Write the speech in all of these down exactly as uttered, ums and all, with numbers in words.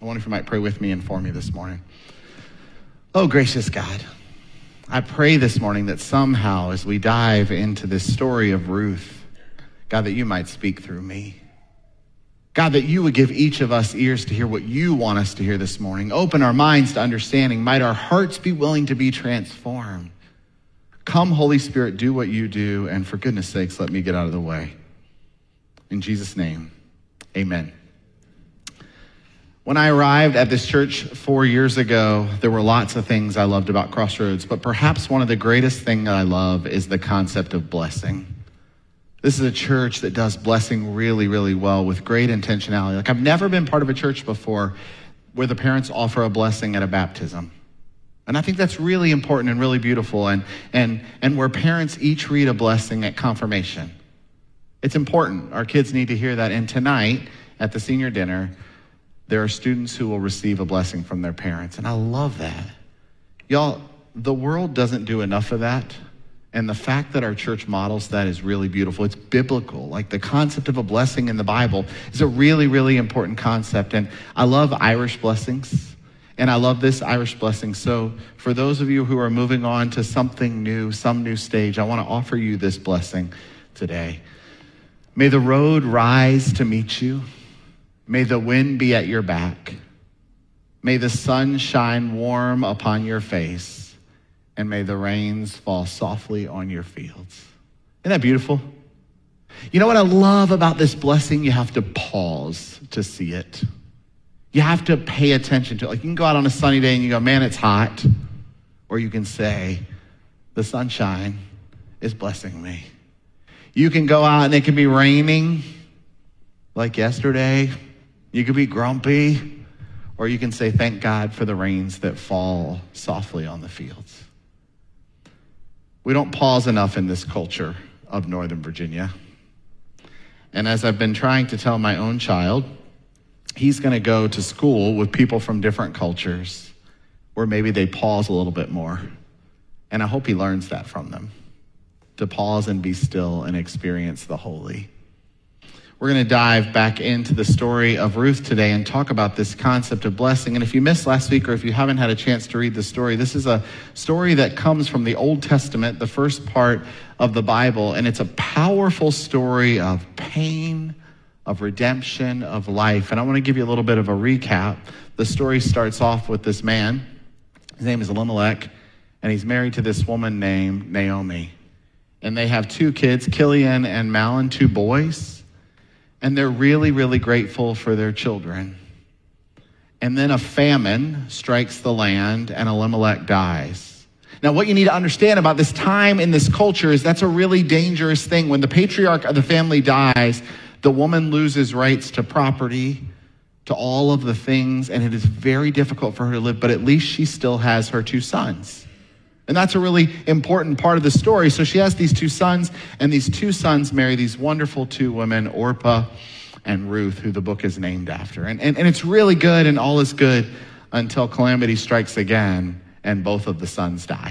I wonder if you might pray with me and for me this morning. Oh, gracious God, I pray this morning that somehow as we dive into this story of Ruth, God, that you might speak through me. God, that you would give each of us ears to hear what you want us to hear this morning. Open our minds to understanding. Might our hearts be willing to be transformed. Come, Holy Spirit, do what you do, and for goodness sakes, let me get out of the way. In Jesus' name, amen. When I arrived at this church four years ago, there were lots of things I loved about Crossroads, but perhaps one of the greatest things I love is the concept of blessing. This is a church that does blessing really, really well with great intentionality. Like, I've never been part of a church before where the parents offer a blessing at a baptism. And I think that's really important and really beautiful, and and and where parents each read a blessing at confirmation. It's important. Our kids need to hear that. And tonight at the senior dinner, there are students who will receive a blessing from their parents. And I love that. Y'all, the world doesn't do enough of that. And the fact that our church models that is really beautiful. It's biblical. Like, the concept of a blessing in the Bible is a really, really important concept. And I love Irish blessings. And I love this Irish blessing. So for those of you who are moving on to something new, some new stage, I want to offer you this blessing today. May the road rise to meet you. May the wind be at your back. May the sun shine warm upon your face. And may the rains fall softly on your fields. Isn't that beautiful? You know what I love about this blessing? You have to pause to see it. You have to pay attention to it. Like, you can go out on a sunny day and you go, man, it's hot. Or you can say, the sunshine is blessing me. You can go out and it can be raining like yesterday. You could be grumpy. Or you can say, thank God for the rains that fall softly on the fields. We don't pause enough in this culture of Northern Virginia. And as I've been trying to tell my own child, he's going to go to school with people from different cultures where maybe they pause a little bit more. And I hope he learns that from them, to pause and be still and experience the holy. We're going to dive back into the story of Ruth today and talk about this concept of blessing. And if you missed last week, or if you haven't had a chance to read the story, this is a story that comes from the Old Testament, the first part of the Bible. And it's a powerful story of pain, of redemption, of life. And I want to give you a little bit of a recap. The story starts off with this man. His name is Elimelech, and he's married to this woman named Naomi. And they have two kids, Killian and Malin, two boys. And they're really, really grateful for their children. And then a famine strikes the land and Elimelech dies. Now, what you need to understand about this time in this culture is that's a really dangerous thing. When the patriarch of the family dies, the woman loses rights to property, to all of the things, and it is very difficult for her to live, but at least she still has her two sons. And that's a really important part of the story. So she has these two sons, and these two sons marry these wonderful two women, Orpah and Ruth, who the book is named after. And, and, and it's really good, and all is good until calamity strikes again, and both of the sons die.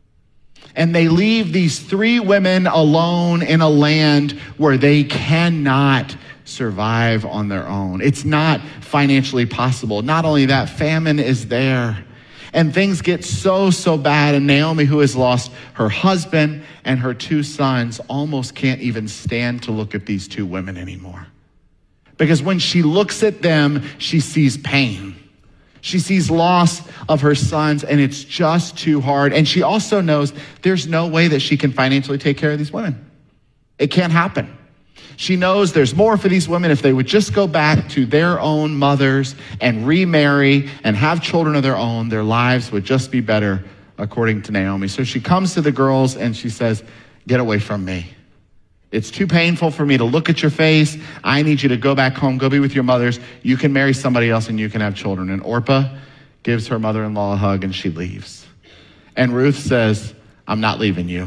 And they leave these three women alone in a land where they cannot survive on their own. It's not financially possible. Not only that, famine is there. And things get so, so bad. And Naomi, who has lost her husband and her two sons, almost can't even stand to look at these two women anymore. Because when she looks at them, she sees pain. She sees loss of her sons, and it's just too hard. And she also knows there's no way that she can financially take care of these women. It can't happen. She knows there's more for these women if they would just go back to their own mothers and remarry and have children of their own. Their lives would just be better, according to Naomi. So she comes to the girls and she says, get away from me. It's too painful for me to look at your face. I need you to go back home, go be with your mothers. You can marry somebody else and you can have children. And Orpah gives her mother-in-law a hug and she leaves. And Ruth says, I'm not leaving you.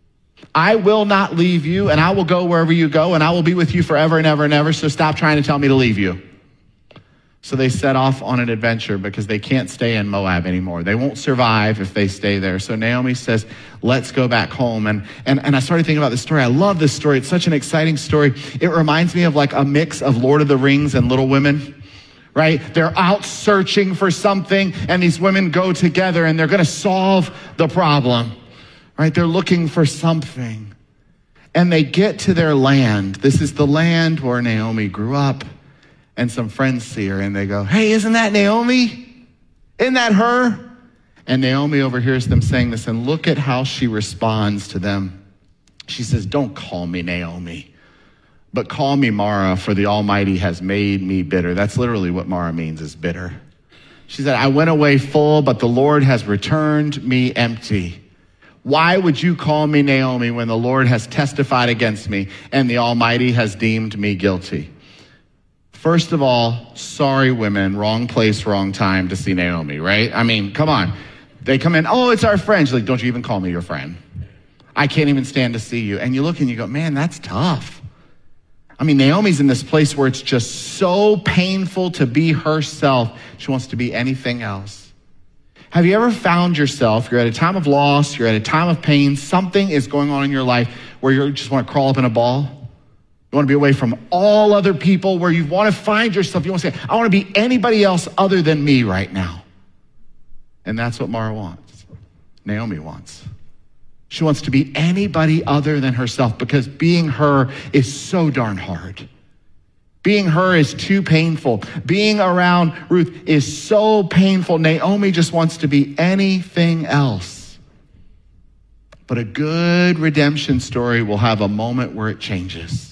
I will not leave you, and I will go wherever you go, and I will be with you forever and ever and ever, so stop trying to tell me to leave you. So they set off on an adventure because they can't stay in Moab anymore. They won't survive if they stay there. So Naomi says, let's go back home. And, and, and I started thinking about this story. I love this story. It's such an exciting story. It reminds me of like a mix of Lord of the Rings and Little Women, right? They're out searching for something, and these women go together and they're going to solve the problem, right? They're looking for something. And they get to their land. This is the land where Naomi grew up, and some friends see her and they go, hey, isn't that Naomi? Isn't that her? And Naomi overhears them saying this, and look at how she responds to them. She says, don't call me Naomi, but call me Mara, for the Almighty has made me bitter. That's literally what Mara means, is bitter. She said, I went away full, but the Lord has returned me empty. Why would you call me Naomi when the Lord has testified against me and the Almighty has deemed me guilty? First of all, sorry women, wrong place, wrong time to see Naomi, right? I mean, come on. They come in, oh, it's our friend. She's like, don't you even call me your friend. I can't even stand to see you. And you look and you go, man, that's tough. I mean, Naomi's in this place where it's just so painful to be herself. She wants to be anything else. Have you ever found yourself, you're at a time of loss, you're at a time of pain, something is going on in your life where you just want to crawl up in a ball? You want to be away from all other people, where you want to find yourself. You want to say, I want to be anybody else other than me right now. And that's what Mara wants. Naomi wants. She wants to be anybody other than herself, because being her is so darn hard. Being her is too painful. Being around Ruth is so painful. Naomi just wants to be anything else. But a good redemption story will have a moment where it changes.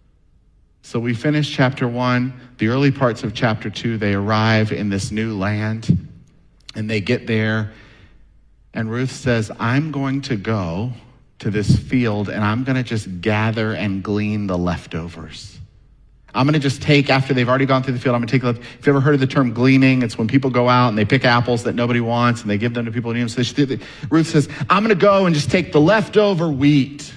So we finish chapter one. The early parts of chapter two, they arrive in this new land. And they get there, and Ruth says, I'm going to go to this field, and I'm going to just gather and glean the leftovers. I'm going to just take, after they've already gone through the field, I'm going to take, if you've ever heard of the term gleaning, it's when people go out and they pick apples that nobody wants, and they give them to people who need them. So she, Ruth says, I'm going to go and just take the leftover wheat,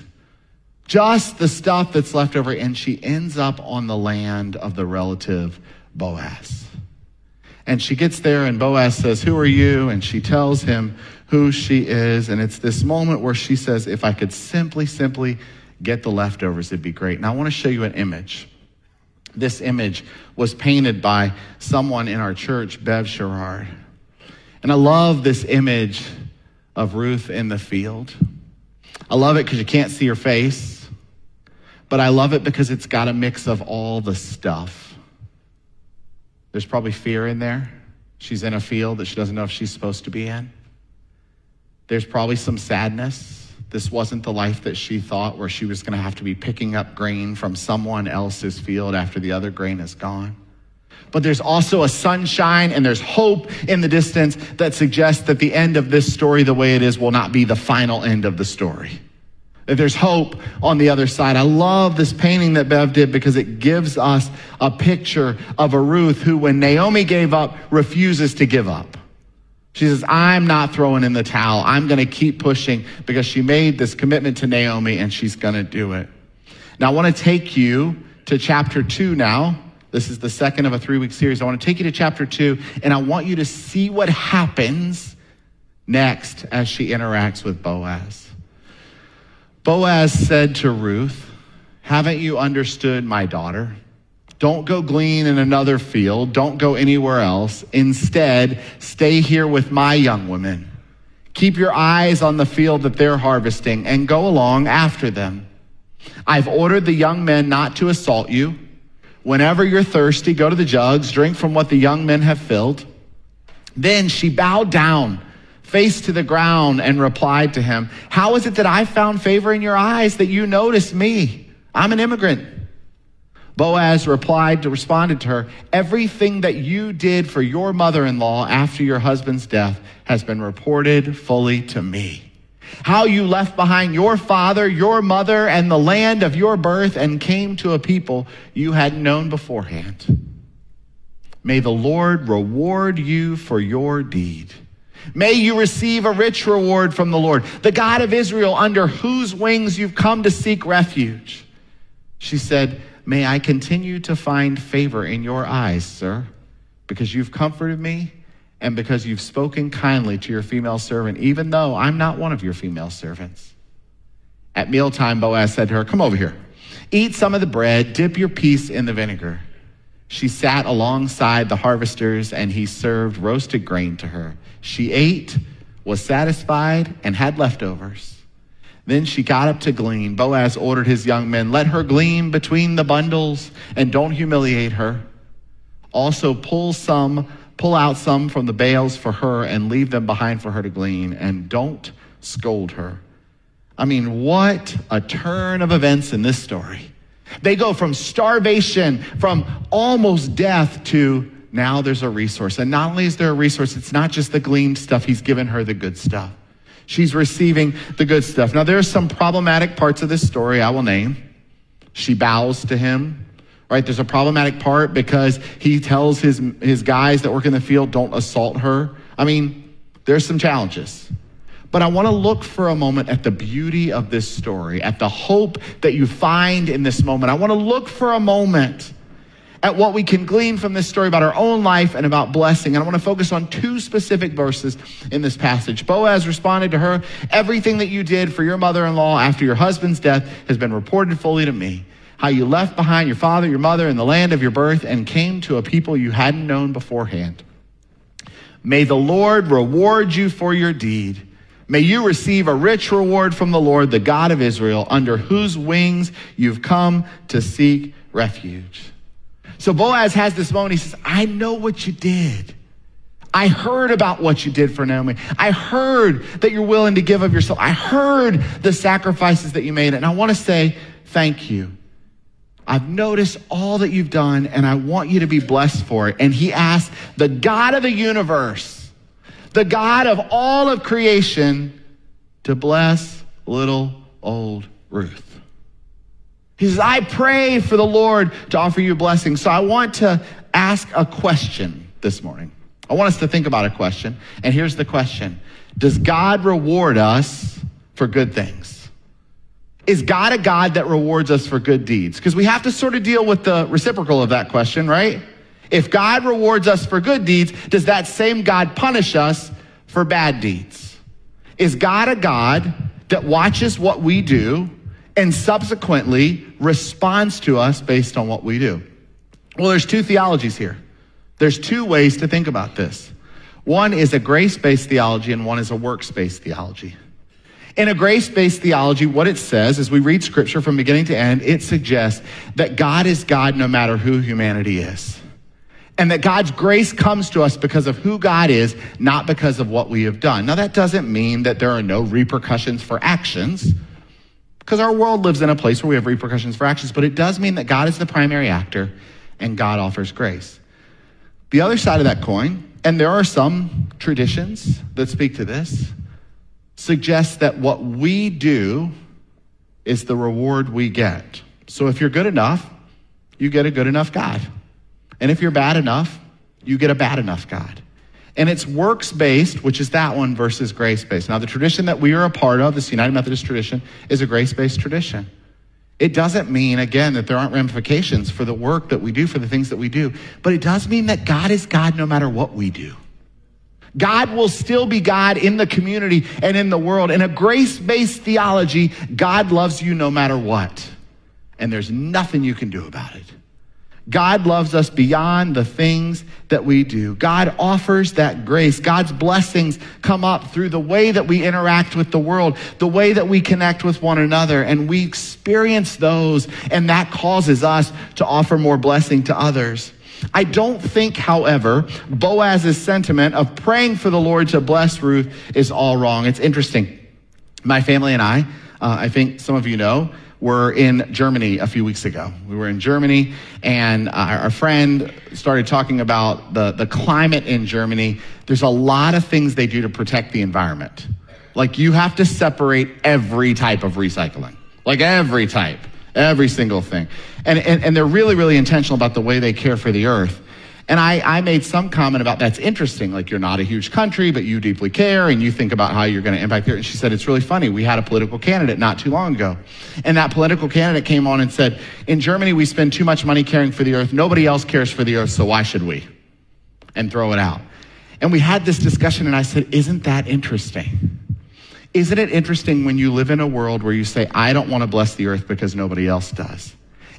just the stuff that's left over, and she ends up on the land of the relative Boaz. And she gets there, and Boaz says, who are you? And she tells him who she is. And it's this moment where she says, if I could simply, simply get the leftovers, it'd be great. Now I want to show you an image. This image was painted by someone in our church, Bev Sherrard. And I love this image of Ruth in the field. I love it because you can't see her face, but I love it because it's got a mix of all the stuff. There's probably fear in there. She's in a field that she doesn't know if she's supposed to be in. There's probably some sadness. This wasn't the life that she thought, where she was going to have to be picking up grain from someone else's field after the other grain is gone. But there's also a sunshine and there's hope in the distance that suggests that the end of this story, the way it is, will not be the final end of the story. That there's hope on the other side. I love this painting that Bev did because it gives us a picture of a Ruth who, when Naomi gave up, refuses to give up. She says, I'm not throwing in the towel. I'm going to keep pushing, because she made this commitment to Naomi and she's going to do it. Now, I want to take you to chapter two now. This is the second of a three-week series. I want to take you to chapter two, and I want you to see what happens next as she interacts with Boaz. Boaz said to Ruth, haven't you understood, my daughter? Don't go glean in another field. Don't go anywhere else. Instead, stay here with my young women. Keep your eyes on the field that they're harvesting and go along after them. I've ordered the young men not to assault you. Whenever you're thirsty, go to the jugs, drink from what the young men have filled. Then she bowed down, face to the ground, and replied to him, how is it that I found favor in your eyes, that you notice me? I'm an immigrant. Boaz replied to responded to her, everything that you did for your mother-in-law after your husband's death has been reported fully to me. How you left behind your father, your mother, and the land of your birth and came to a people you hadn't known beforehand. May the Lord reward you for your deed. May you receive a rich reward from the Lord, the God of Israel, under whose wings you've come to seek refuge. She said, may I continue to find favor in your eyes, sir, because you've comforted me and because you've spoken kindly to your female servant, even though I'm not one of your female servants. At mealtime, Boaz said to her, come over here. Eat some of the bread, dip your piece in the vinegar. She sat alongside the harvesters, and he served roasted grain to her. She ate, was satisfied, and had leftovers. Then she got up to glean. Boaz ordered his young men, let her glean between the bundles, and don't humiliate her. Also pull some, pull out some from the bales for her and leave them behind for her to glean, and don't scold her. I mean, what a turn of events in this story. They go from starvation, from almost death, to now there's a resource. And not only is there a resource, it's not just the gleaned stuff. He's given her the good stuff. She's receiving the good stuff. Now, there are some problematic parts of this story I will name. She bows to him, right? There's a problematic part because he tells his, his guys that work in the field, don't assault her. I mean, there's some challenges. But I want to look for a moment at the beauty of this story, at the hope that you find in this moment. I want to look for a moment at what we can glean from this story about our own life and about blessing. And I want to focus on two specific verses in this passage. Boaz responded to her, everything that you did for your mother-in-law after your husband's death has been reported fully to me. How you left behind your father, your mother, and the land of your birth and came to a people you hadn't known beforehand. May the Lord reward you for your deed. May you receive a rich reward from the Lord, the God of Israel, under whose wings you've come to seek refuge. So Boaz has this moment. He says, I know what you did. I heard about what you did for Naomi. I heard that you're willing to give of yourself. I heard the sacrifices that you made. And I want to say thank you. I've noticed all that you've done, and I want you to be blessed for it. And he asked the God of the universe, the God of all of creation, to bless little old Ruth. He says, I pray for the Lord to offer you a blessing. So I want to ask a question this morning. I want us to think about a question. And here's the question. Does God reward us for good things? Is God a God that rewards us for good deeds? Because we have to sort of deal with the reciprocal of that question, right? If God rewards us for good deeds, does that same God punish us for bad deeds? Is God a God that watches what we do and subsequently responds to us based on what we do? Well, there's two theologies here. There's two ways to think about this. One is a grace-based theology and one is a works-based theology. In a grace-based theology, what it says, as we read scripture from beginning to end, it suggests that God is God no matter who humanity is. And that God's grace comes to us because of who God is, not because of what we have done. Now, that doesn't mean that there are no repercussions for actions, because our world lives in a place where we have repercussions for actions, but it does mean that God is the primary actor and God offers grace. The other side of that coin, and there are some traditions that speak to this, suggests that what we do is the reward we get. So if you're good enough, you get a good enough God. And if you're bad enough, you get a bad enough God. And it's works-based, which is that one, versus grace-based. Now, the tradition that we are a part of, this United Methodist tradition, is a grace-based tradition. It doesn't mean, again, that there aren't ramifications for the work that we do, for the things that we do. But it does mean that God is God no matter what we do. God will still be God in the community and in the world. In a grace-based theology, God loves you no matter what. And there's nothing you can do about it. God loves us beyond the things that we do. God offers that grace. God's blessings come up through the way that we interact with the world, the way that we connect with one another, and we experience those, and that causes us to offer more blessing to others. I don't think, however, Boaz's sentiment of praying for the Lord to bless Ruth is all wrong. It's interesting. My family and I, uh, I think some of you know, were in Germany a few weeks ago. We were in Germany, and our, our friend started talking about the, the climate in Germany. There's a lot of things they do to protect the environment. Like, you have to separate every type of recycling. Like, every type, every single thing. And, and, and they're really, really intentional about the way they care for the earth. And I, I made some comment about that's interesting. Like, you're not a huge country, but you deeply care and you think about how you're going to impact the earth. And she said, it's really funny. We had a political candidate not too long ago. And that political candidate came on and said, in Germany, we spend too much money caring for the earth. Nobody else cares for the earth, so why should we? And throw it out. And we had this discussion, and I said, isn't that interesting? Isn't it interesting when you live in a world where you say, I don't want to bless the earth because nobody else does?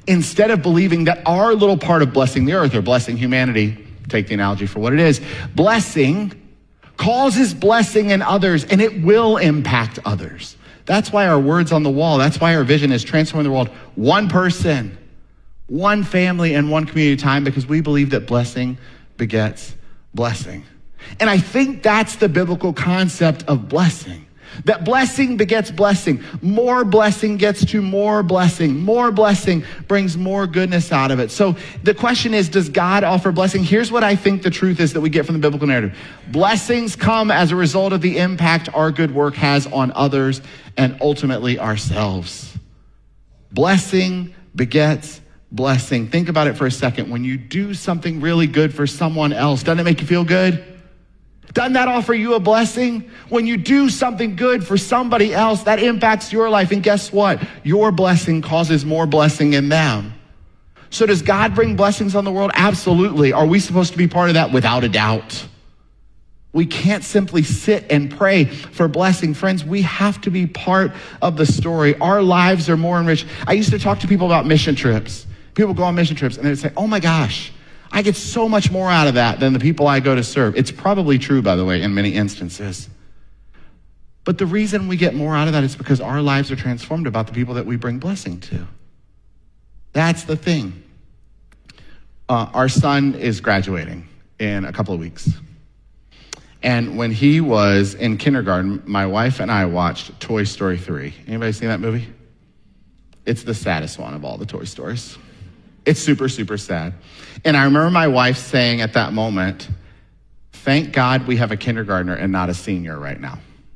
Instead of believing that our little part of blessing the earth or blessing humanity, take the analogy for what it is, blessing causes blessing in others, and it will impact others. That's why our words on the wall, that's why our vision is transforming the world one person, one family, and one community at a time, because we believe that blessing begets blessing. And I think that's the biblical concept of blessing. That blessing begets blessing. More blessing gets to more blessing. More blessing brings more goodness out of it. So the question is, does God offer blessing? Here's what I think the truth is that we get from the biblical narrative. Blessings come as a result of the impact our good work has on others and ultimately ourselves. Blessing begets blessing. Think about it for a second. When you do something really good for someone else, doesn't it make you feel good? Doesn't that offer you a blessing? When you do something good for somebody else, that impacts your life. And guess what? Your blessing causes more blessing in them. So does God bring blessings on the world? Absolutely. Are we supposed to be part of that? Without a doubt. We can't simply sit and pray for blessing. Friends, we have to be part of the story. Our lives are more enriched. I used to talk to people about mission trips. People go on mission trips and they would say, oh my gosh, I get so much more out of that than the people I go to serve. It's probably true, by the way, in many instances. But the reason we get more out of that is because our lives are transformed about the people that we bring blessing to. That's the thing. Uh, our son is graduating in a couple of weeks. And when he was in kindergarten, my wife and I watched Toy Story three. Anybody seen that movie? It's the saddest one of all the Toy Stories. It's super, super sad. And I remember my wife saying at that moment, thank God we have a kindergartner and not a senior right now.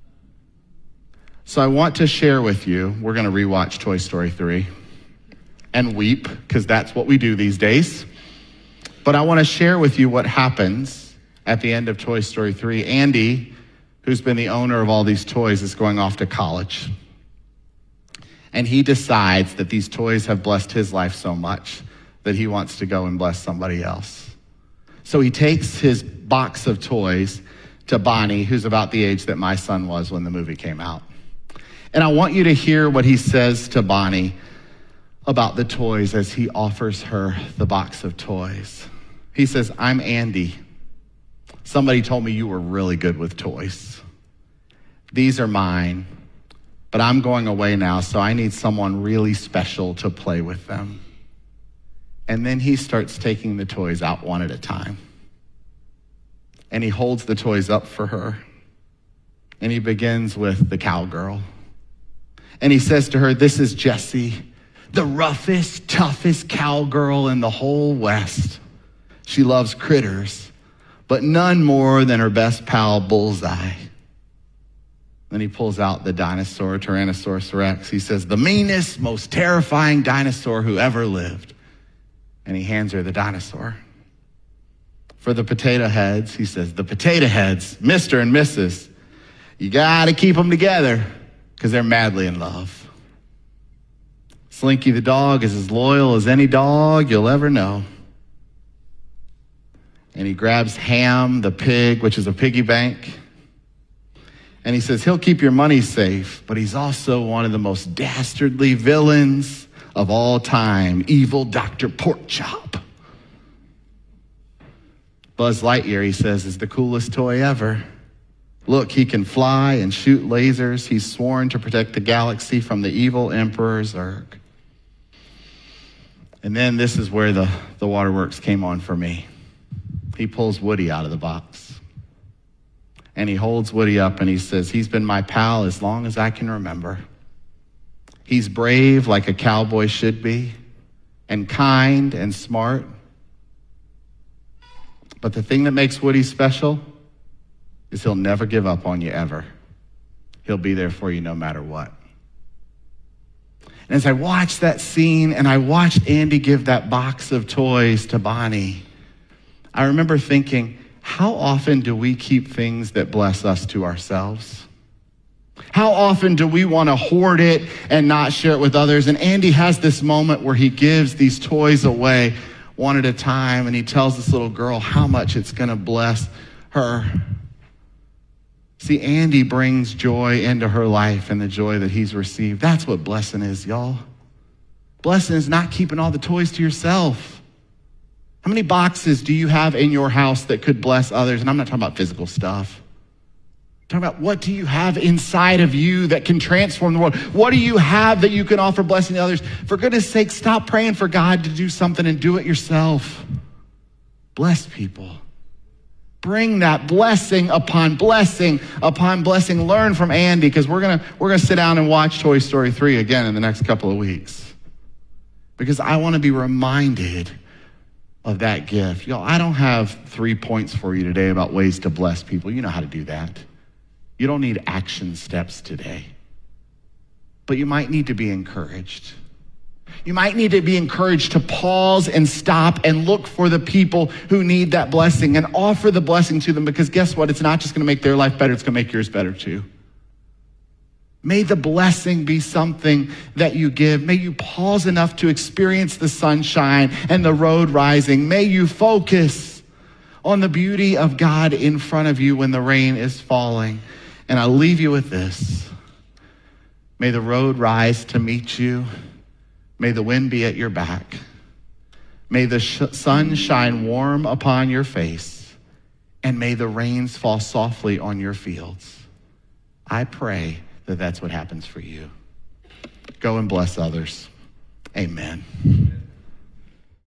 So I want to share with you, we're going to rewatch Toy Story three and weep, because that's what we do these days. But I want to share with you what happens at the end of Toy Story three. Andy, who's been the owner of all these toys, is going off to college. And he decides that these toys have blessed his life so much that he wants to go and bless somebody else. So he takes his box of toys to Bonnie, who's about the age that my son was when the movie came out. And I want you to hear what he says to Bonnie about the toys as he offers her the box of toys. He says, I'm Andy. Somebody told me you were really good with toys. These are mine, but I'm going away now, so I need someone really special to play with them. And then he starts taking the toys out one at a time. And he holds the toys up for her. And he begins with the cowgirl. And he says to her, this is Jessie, the roughest, toughest cowgirl in the whole West. She loves critters, but none more than her best pal, Bullseye. Then he pulls out the dinosaur, Tyrannosaurus Rex. He says, the meanest, most terrifying dinosaur who ever lived. And he hands her the dinosaur. For the potato heads, he says, the potato heads, Mister and Missus, you gotta keep them together because they're madly in love. Slinky the dog is as loyal as any dog you'll ever know. And he grabs Ham, the pig, which is a piggy bank. And he says, he'll keep your money safe, but he's also one of the most dastardly villains of all time, evil Doctor Porkchop. Buzz Lightyear, he says, is the coolest toy ever. Look, he can fly and shoot lasers. He's sworn to protect the galaxy from the evil Emperor Zurg. And then this is where the, the waterworks came on for me. He pulls Woody out of the box. And he holds Woody up and he says, he's been my pal as long as I can remember. He's brave like a cowboy should be, and kind and smart. But the thing that makes Woody special is he'll never give up on you ever. He'll be there for you no matter what. And as I watched that scene and I watched Andy give that box of toys to Bonnie, I remember thinking, how often do we keep things that bless us to ourselves? How often do we want to hoard it and not share it with others? And Andy has this moment where he gives these toys away one at a time, and he tells this little girl how much it's going to bless her. See, Andy brings joy into her life and the joy that he's received. That's what blessing is, y'all. Blessing is not keeping all the toys to yourself. How many boxes do you have in your house that could bless others? And I'm not talking about physical stuff. I'm talking about what do you have inside of you that can transform the world? What do you have that you can offer blessing to others? For goodness sake, stop praying for God to do something and do it yourself. Bless people. Bring that blessing upon blessing upon blessing. Learn from Andy, because we're gonna we're gonna sit down and watch Toy Story three again in the next couple of weeks. Because I want to be reminded of that gift. Y'all, I don't have three points for you today about ways to bless people. You know how to do that. You don't need action steps today. But you might need to be encouraged. You might need to be encouraged to pause and stop and look for the people who need that blessing and offer the blessing to them, because guess what? It's not just gonna make their life better, it's gonna make yours better too. May the blessing be something that you give. May you pause enough to experience the sunshine and the road rising. May you focus on the beauty of God in front of you when the rain is falling. And I'll leave you with this. May the road rise to meet you. May the wind be at your back. May the sh- sun shine warm upon your face. And may the rains fall softly on your fields. I pray that that's what happens for you. Go and bless others. Amen.